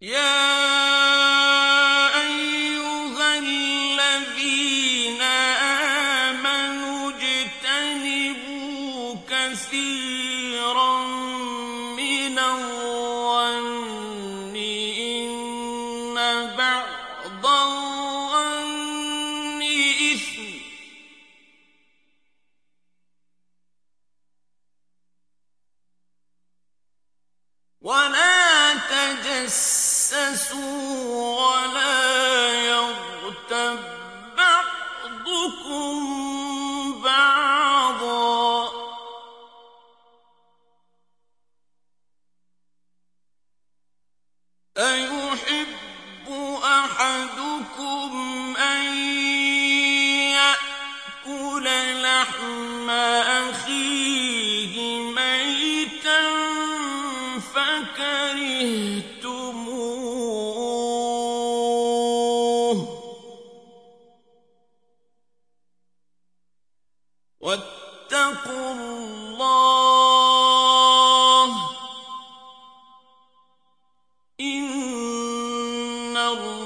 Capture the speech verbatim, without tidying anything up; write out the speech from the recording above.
يَا أَيُّهَا الَّذِينَ آمَنُوا اجْتَنِبُوا كَثِيرًا مِّنَ الظَّنِّ إِنَّ بَعْضَ الظَّنِّ إِثْمٌ ۖ وَلَا تَجَسَّسُوا وَلَا يَغْتَب بَّعْضُكُم بَعْضًا ۚ أَيُحِبُّ أَحَدُكُمْ أَن يَأْكُلَ لَحْمَ أَخِيهِ مَيْتًا فَكَرِهْتُمُوهُ ۚ وَاتَّقُوا اللَّهَ ۖ إِنَّ اللَّهَ